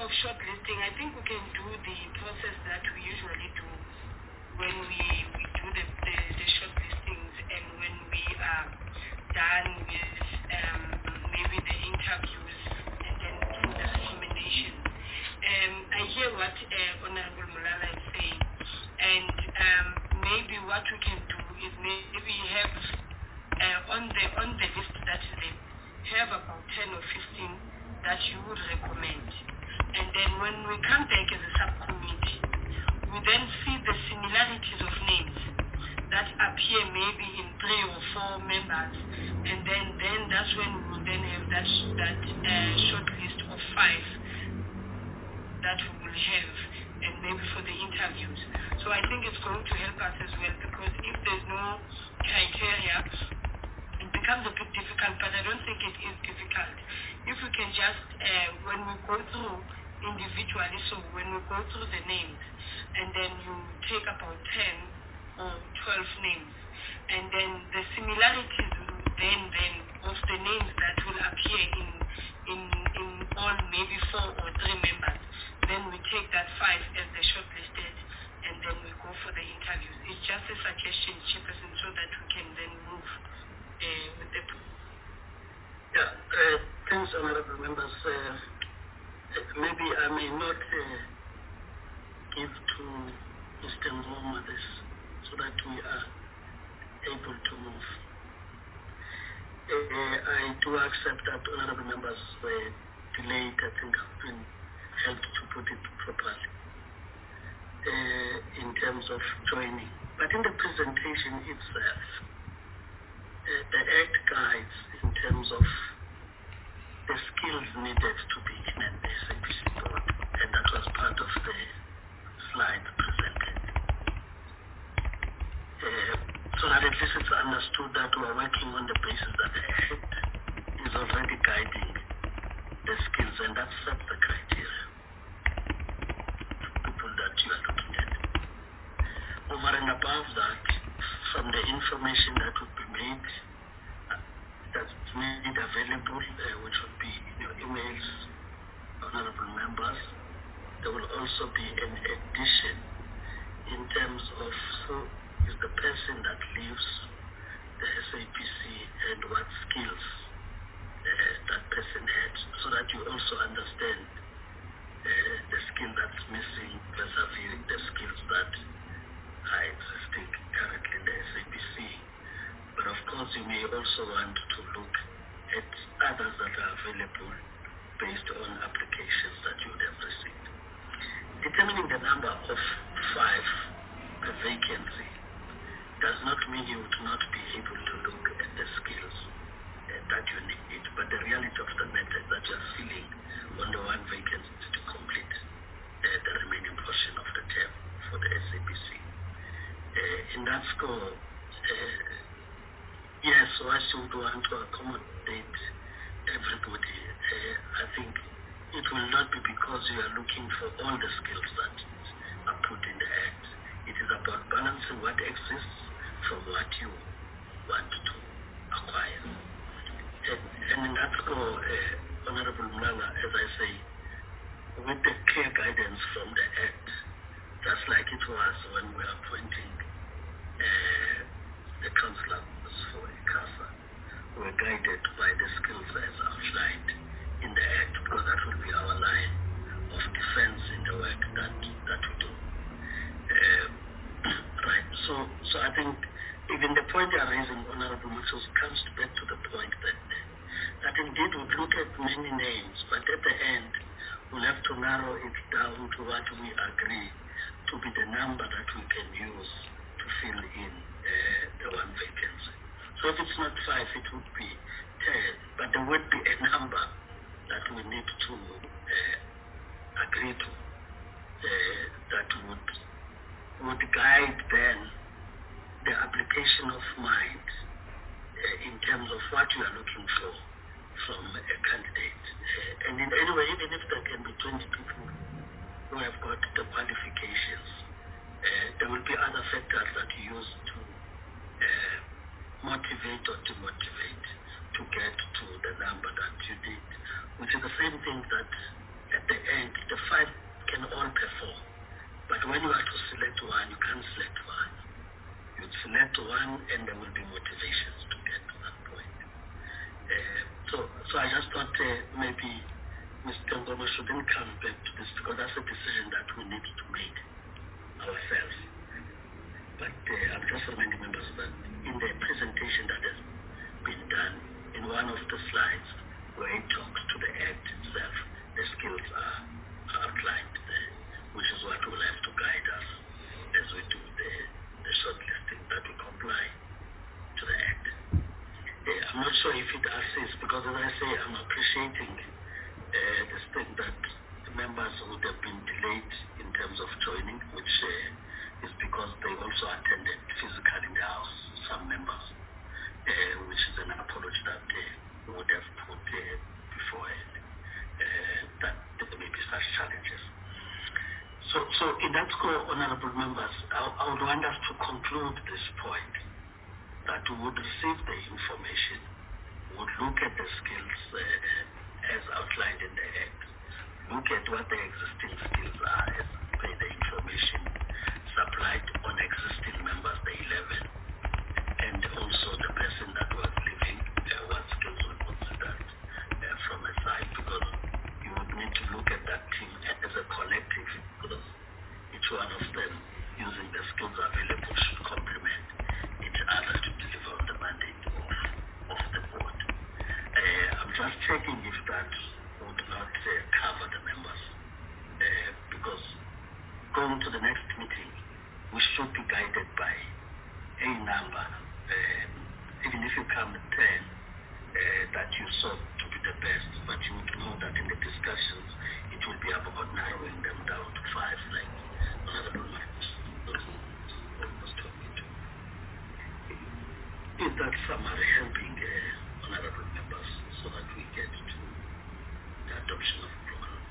of shortlisting, I think we can do the process that we usually do when we, we do the, the, the shortlistings, and when we are done with um, maybe the interviews and then the recommendations. Um, I hear what uh, Honorable Mulala is saying, and um, maybe what we can do is maybe have uh, on the on the list that is there, have about ten or fifteen that you would recommend. And then when we come back as a subcommittee, we then see the similarities of names that appear maybe in three or four members, and then, then that's when we will then have that, that uh, short list of five that we will have, and maybe for the interviews. So I think it's going to help us as well, because if there's no criteria, it becomes a bit difficult, but I don't think it is difficult. If we can just, uh, when we go through individually, so when we go through the names, and then you take about ten or twelve names, and then the similarities then, then of the names that will appear in, in, in all maybe four or three members, then we take that five as the shortlisted, and then we go for the interviews. It's just a suggestion, Chairperson, so that we can then move uh, with the... Yeah, uh, thanks, honorable members. Uh, maybe I may not uh, give to Mister Ngoma this, so that we are able to move. Uh, I do accept that honorable members were delayed. I think I've been helped to put it properly uh, in terms of joining. But in the presentation itself, uh, the Act guides in terms of the skills needed to be in an S A P C board, and that was part of the slide presented. Uh, so that at least it's understood that we are working on the basis that the Act is already guiding the skills, and that sets the criteria to people that you are looking at. Over and above that, from the information that would be made, uh, that's made available, uh, which would be in your emails, honorable members, there will also be an addition in terms of who is the person that leaves the S A P C and what skills uh, that person had, so that you also understand uh, the skill that's missing vis-a-vis the skills that are existing currently in the S A P C. But of course, you may also want to look at others that are available based on applications that you would have received. Determining the number of five per vacancy does not mean you would not be able to look at the skills uh, that you need, but the reality of the matter is that you are filling on the one vacancy to complete uh, the remaining portion of the term for the S A P C. Uh, in that score, uh, yes, whilst you would want to accommodate everybody, uh, I think it will not be because you are looking for all the skills that are put in the Act. It is about balancing what exists from what you want to acquire. And, and in that score, uh, Honorable Mlanga, as I say, with the clear guidance from the Act, just like it was when we are appointing uh, the councillors for ICASA, we were guided by the skills as outlined in the Act, because that will be our line of defense in the work that, that we do. Uh, right, so so I think even the point you are raising, Honorable Mutsos, comes back to the point that, that indeed we look at many names, but at the end, we'll have to narrow it down to what we agree to be the number that we can use to fill in uh, the one vacancy. So if it's not five, it would be ten, but there would be a number that we need to uh, agree to, uh, that would would guide then the application of mind uh, in terms of what you are looking for from a candidate. Uh, and in any way, even if there can be twenty people who have got the qualifications, uh, there will be other factors that you use to uh, motivate or demotivate to get to the number that you need, which is the same thing that a the end, the five can all perform. But when you are to select one, you can't select one. You select one and there will be motivations to get to that point. Uh, so, so I just thought uh, maybe Mister Ngoma shouldn't come back to this because that's a decision that we need to make ourselves. But uh, I'm just reminding members that in the presentation that has been done, in one of the slides where it talks to the act itself, the skills are, are outlined there, which is what will have to guide us as we do the, the shortlisting, that we comply to the act. Uh, I'm not sure if it assists, because as I say, I'm appreciating uh, this thing that the members would have been delayed in terms of joining, which uh, is because they also attended physically in the house, some members, uh, which is an apology that they would have put uh, beforehand, uh, that there may be such challenges. So, so in that score, honorable members, I, I would want us to conclude this point, that we would receive the information, would look at the skills uh, as outlined in the Act, look at what the existing skills are as per the information supplied on existing members, the eleven, and also the person that was leaving, uh, what skills were considered uh, from a side, because you would need to look at that team as a collective, because each one of them, using the skills available, should complement each other to deliver on the mandate of, of the board. Uh, I'm just checking if that would not uh, cover the members, uh, because going to the next meeting, we should be guided by a number, um, even if you come at ten, uh, that you saw to be the best, but you would know that in the discussions, it will be about narrowing them down to five, like Honorable Marcus was talking to. Is that summary helping uh, honorable members so that we get to the adoption of the program?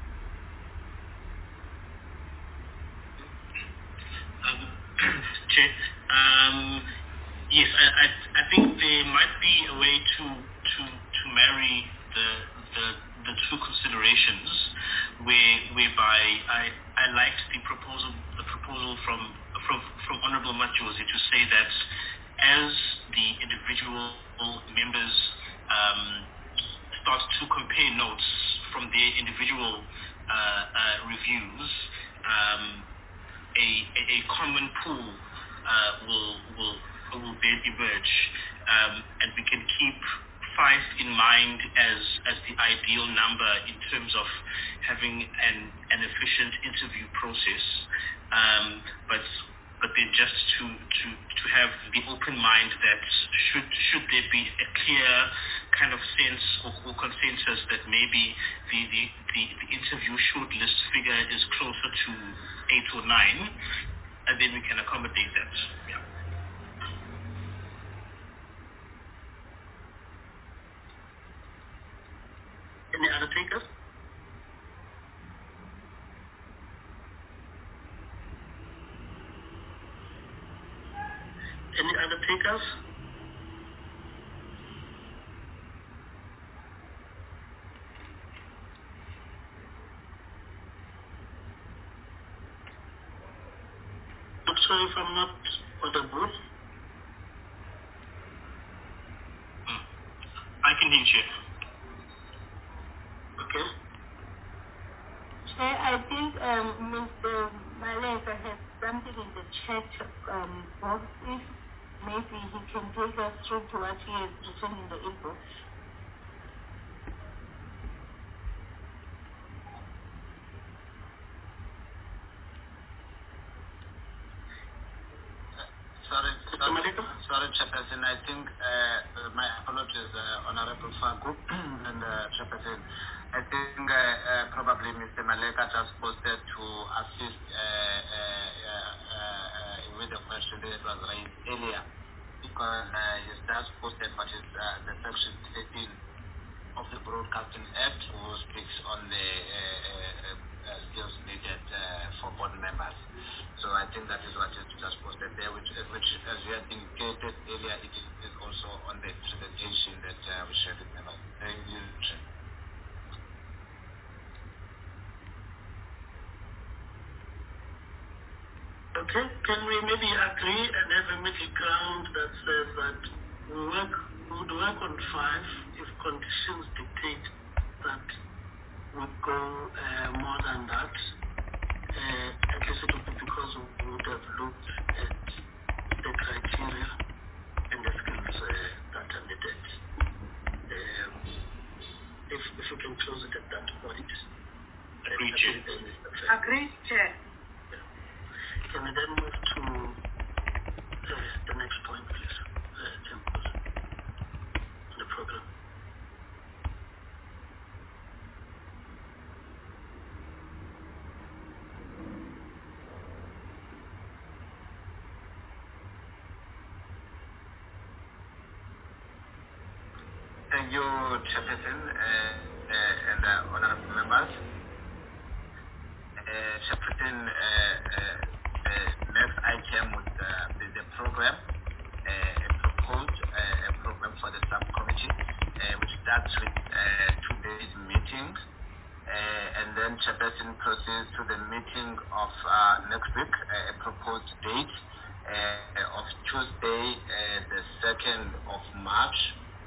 Um, Chair, um, yes, I, I, I think there might be a way to to, to marry the, the the two considerations, where whereby I, I liked the proposal the proposal from from from Honourable Majosi to say that as the individual members um, start to compare notes from their individual uh, uh, reviews, um, a, a, a common pool uh, will will will then emerge, um, and we can keep five in mind as as the ideal number in terms of having an an efficient interview process, um, but but then just to, to, to have the open mind that should should there be a clear kind of sense or, or consensus that maybe the, the, the, the interview shortlist figure is closer to eight or nine, and then we can accommodate that. Yeah. Any other takers? Any other takers? Not sure if I'm not audible. Mm. I can hear you. Okay. Chair, I think um, Mister Maleka has something in the chat um, box. If maybe he can take us through to what he has written in the inbox. Sorry, sorry, sorry, Chairperson. I think uh, my apologies, uh, Honorable Fagu and uh, Chairperson. I think uh, uh, probably Mister Maleka just posted to assist uh, uh, uh, uh, with the question that was raised earlier, because uh, he's just posted what is uh, the section thirteen of the Broadcasting Act, who speaks on the uh, uh, uh, skills needed uh, for board members. So I think that is what is just posted there, which, which as you had indicated earlier, it is also on the presentation that uh, we shared with members. Thank you, Chair. Okay, can we maybe agree and have a middle ground that says that we work, we would work on five if conditions dictate that we go uh, more than that? Uh, at least it would be because we would have looked at the criteria and the skills uh, that are needed. Um, if, if we can close it at that point. Agreed, Chair. Agreed, Chair. Can we then move to uh, the next point, please, uh, the program? Thank you, Chairperson, uh, uh, and uh, honorable members. Uh, Chairperson, uh, uh, the next item would uh, be the program, uh, a proposed uh, a program for the subcommittee, uh, which starts with uh, two days meetings, uh, and then Chairperson proceeds to the meeting of uh, next week, uh, a proposed date uh, of Tuesday, uh, the second of March.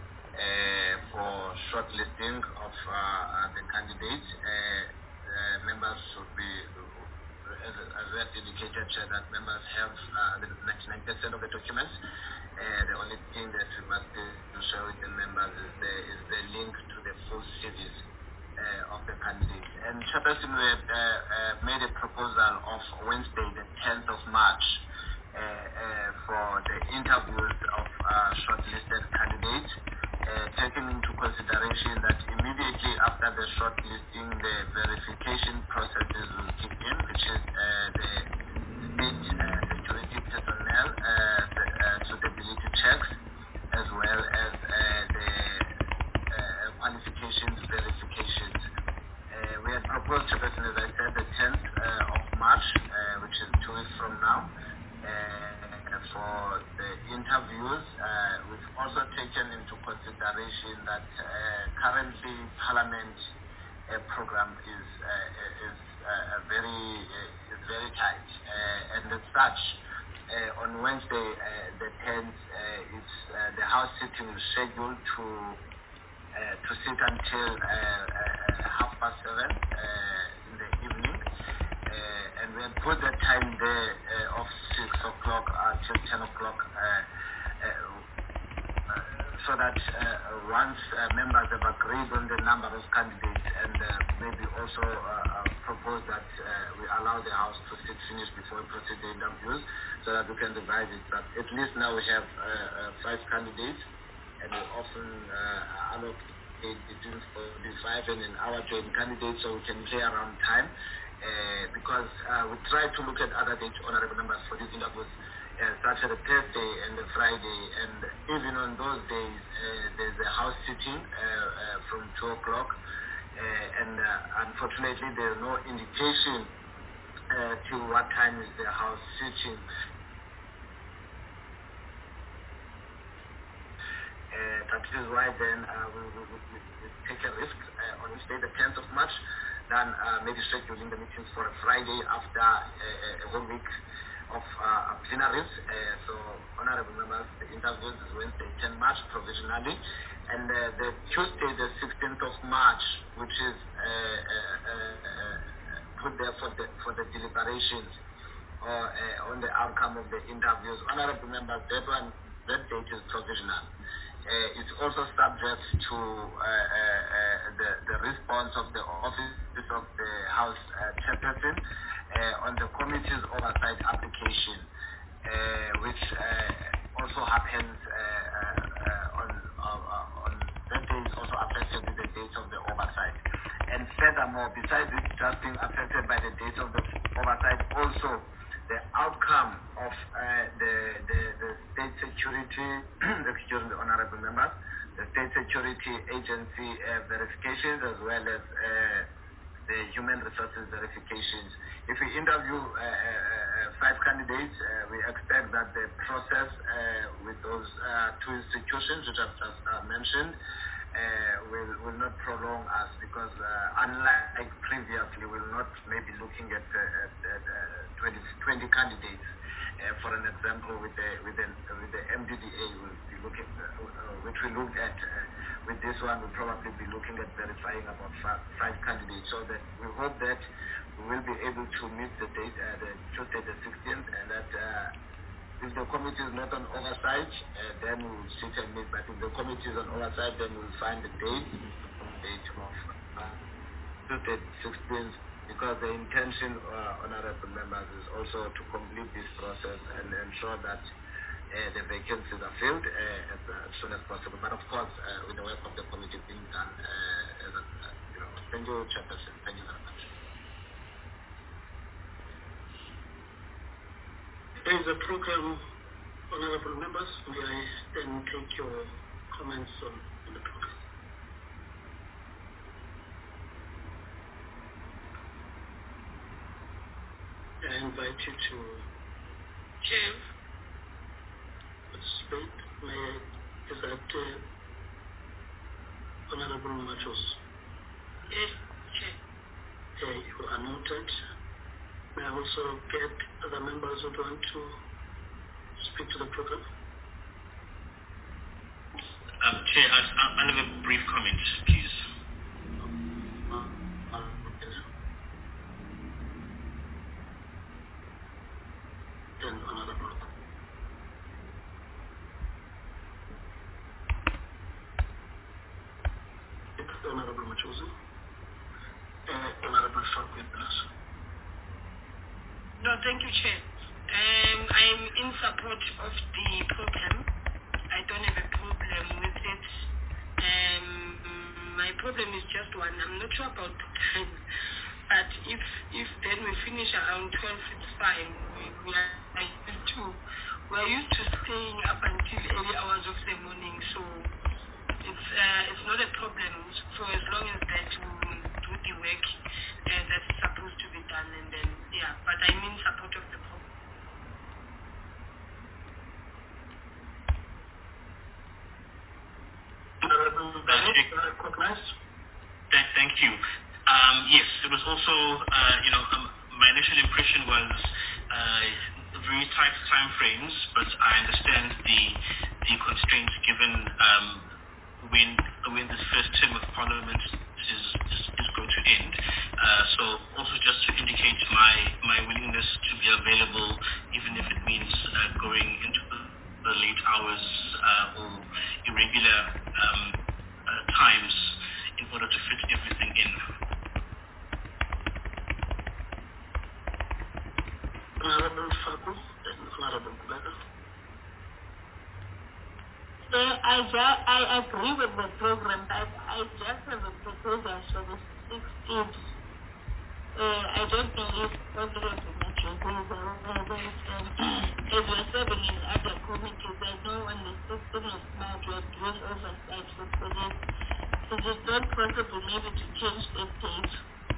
Uh, for shortlisting of uh, uh, the candidates, uh, uh, members should be, uh, as, as we have indicated, Chair, that members have uh, the ninety-nine percent of the documents. Uh, the only thing that we must do to share with the members is the, is the link to the full C Vs uh, of the candidates. And Chairperson, we have uh, uh, made a proposal of Wednesday, the tenth of March, uh, uh, for the interviews of uh, shortlisted candidates. Uh, taking into consideration that immediately after the shortlisting, the verification processes will kick in, which is uh, the state uh, security personnel, uh, the uh, suitability checks, as well as uh, the uh, qualifications verifications. Uh, we had proposed, Chairperson, as I said, the tenth uh, of March, uh, which is two weeks from now. Uh, for the interviews, uh, we've also taken into consideration that uh, currently Parliament uh, program is uh, is uh, very uh, is very tight, uh, and as such, uh, on Wednesday uh, the tenth, uh, it's uh, the House sitting is scheduled to uh, to sit until uh, uh, half past seven uh, in the evening. Uh, and we have put the time there uh, of six o'clock until ten o'clock uh, uh, uh, so that uh, once uh, members have agreed on the number of candidates and uh, maybe also uh, uh, propose that uh, we allow the House to sit finished before we proceed the interviews so that we can revise it. But at least now we have uh, uh, five candidates, and we often uh, allocate between forty-five and an hour to a candidate so we can play around time. Uh, because uh, we try to look at other dates, honorable members, for these interviews, uh, such as the Thursday and the Friday, and even on those days, uh, there's a house sitting uh, uh, from two o'clock, uh, and uh, unfortunately there's no indication uh, to what time is the house sitting. Uh, that is why then uh, we, we, we, we take a risk uh, on which day, the tenth of March, then uh, maybe scheduling the meetings for a Friday after uh, a whole week of uh, plenaries. Uh, so, honorable members, the interviews is Wednesday, tenth March, provisionally. And uh, the Tuesday, the sixteenth of March, which is uh, uh, uh, put there for the, for the deliberations or uh, on the outcome of the interviews. Honorable members, that one, that date is provisional. Uh, it's also subject to uh, uh, uh, the, the response of the Office of the House uh, Chairperson uh, on the committee's oversight application, uh, which uh, also happens uh, uh, on, uh, on that day is also affected with the date of the oversight. And furthermore, besides it just being affected by the date of the oversight, also the outcome of uh, the, the, the state security, excuse me, honorable members, the state security agency uh, verifications as well as uh, the human resources verifications. If we interview uh, uh, five candidates, uh, we expect that the process uh, with those uh, two institutions which I've just uh, mentioned uh, will will not prolong us because uh, unlike previously, we'll not maybe looking at, uh, at, at uh, twenty, twenty candidates. Uh, for an example, with the with the with the M D D A, we'll be looking, uh, uh, which we looked at. Uh, with this one, we'll probably be looking at verifying about five, five candidates. So that we hope that we will be able to meet the date, uh, the Tuesday the sixteenth, and that. Uh, If the committee is not on oversight, uh, then we'll sit and meet. But if the committee is on oversight, then we'll find the date, date of uh, the sixteenth, because the intention, uh, honorable members, is also to complete this process and ensure that uh, the vacancies are filled uh, as, uh, as soon as possible. But of course, uh, with the work of the committee being done, uh, as a, uh, you know, thank you, Chairperson. Thank you very much. There is a program, honorable members. May I then take your comments on, on the program? I invite you to Chair. participate. May I, is that uh, Honorable Machos? Yes, Chair. Uh, you are noted. May I also get other members who want to speak to the program? Um, Chair, I, I have a brief comment, please. Uh, uh, then another block. Honorable Machozi. Uh, Honorable Fakwe, please. No, thank you, Chair. Um, I'm in support of the program. I don't have a problem with it. Um, my problem is just one. I'm not sure about the time. But if if then we finish around twelve, it's fine. We, we are used to we are used to staying up until early hours of the morning, so it's uh, it's not a problem. For as long as that we do the work uh, that's supposed to be done, and then yeah. But I'm in support of the program. Thank, thank you. Um, yes, it was also, uh, you know, um, my initial impression was uh, very tight time frames, but I understand the the constraints given um, when when this first term of Parliament is is, is going to end. Uh, so also just to indicate my my willingness to be available, even if it means uh, going into the, the late hours uh, or irregular um, uh, times in order to fit everything in. Honorable Faku and Honorable Kubeka. Uh, I, ju- I agree with the program, but I just have a proposal for the sixteenth. Uh, I don't know if Honorable Machozi is aware that um, as we're serving in other committees, I know on the sixteenth of March we're doing oversight for police. Is it not possible maybe to change the date?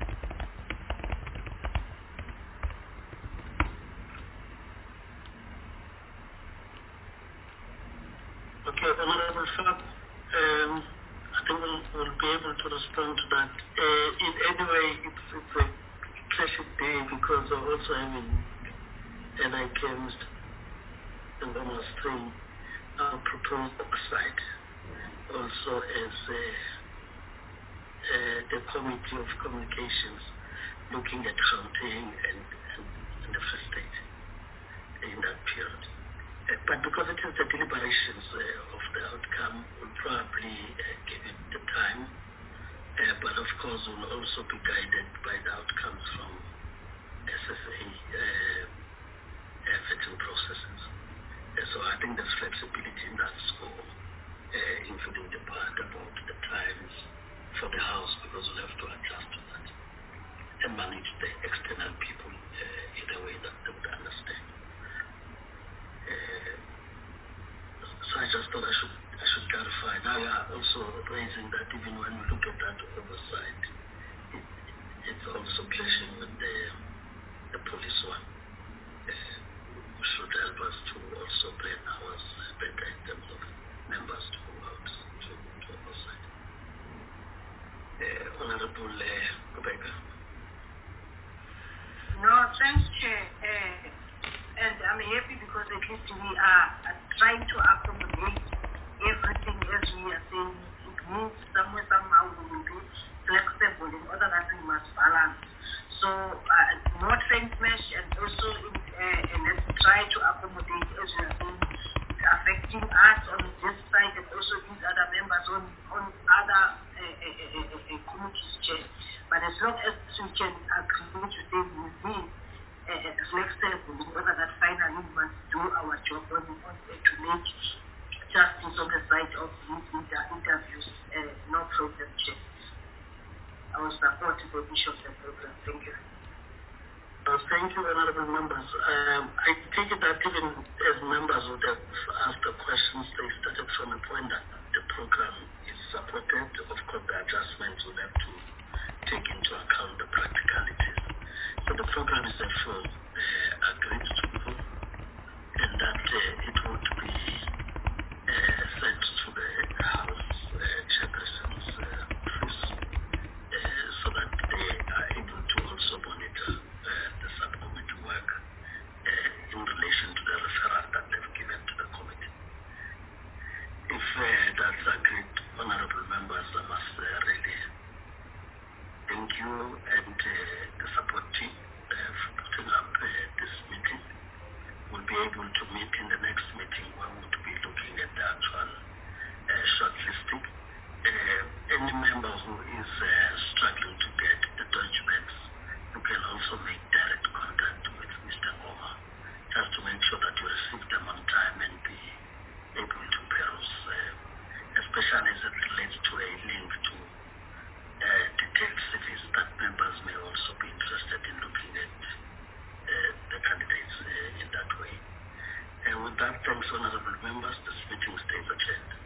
Okay, Honorable Fab, um, I think we'll, we'll be able to respond to that. Uh, in any way, it's, it's a classic day because of also having N I Ks and almost three uh, proposed oversight, also as a, a, the Committee of Communications looking at Gauteng and, and, and the Free State in that period. Uh, but because it is the deliberations uh, of the outcome, we'll probably uh, give it the time. Uh, but of course, we'll also be guided by the outcomes from S S A uh, uh, vetting processes. Uh, so I think there's flexibility in that score, uh, including the part about the times for the House, because we'll have to adjust to that and manage the external people uh, in a way that they would understand. Uh, so I just thought I should I should clarify. Now we are also raising that even when we look at that oversight, it, it's also clashing with the the police one. Uh, should help us to also plan ours better in terms of members to go out to, to oversight. Uh, Honorable uh, Kubeka. No, thanks, Chair. Uh, and I'm happy because at least we are trying to accommodate everything as we are saying. It means somewhere, somehow we will be flexible in order that we must balance. So, uh, not saying smash and also in, uh, and let's try to accommodate as we are saying. It's affecting us on this side and also these other members on, on other uh, uh, uh, uh, committees, Chair. But as long as we can agree to say we will be uh, flexible in order that finally we must do our job on, on uh, to make justice on the side of these inter- interviews. Uh, no problem, Chair. I will support the issue of the program. Thank you. Uh, thank you, honorable members. Um, I take it that even as members would have asked the questions, they started from a point that the program is supported. Of course, the adjustments would have to take into account the practicalities. So the program is therefore uh, agreed to, and that uh, it would be uh, sent to the House uh, Chairperson's uh, office uh, so that they are able to also monitor uh, the subcommittee work uh, in relation to the referral that they've given to the committee. If uh, that's agreed, honorable members, I must uh, really thank you and uh, the support team uh, for putting up uh, this meeting. We'll be able to meet in the next meeting where we'll be looking at the actual uh, shortlisting. Uh, any member who is uh, struggling to get the documents, you can also make direct contact with Mister Ngoma, just to make sure that you receive them on time and be able to peruse, uh, especially as it relates to a link to uh, detailed C Vs that members may also be interested in looking at uh, the candidates uh, in that way. And with that, thanks, honorable members. This meeting stays adjourned.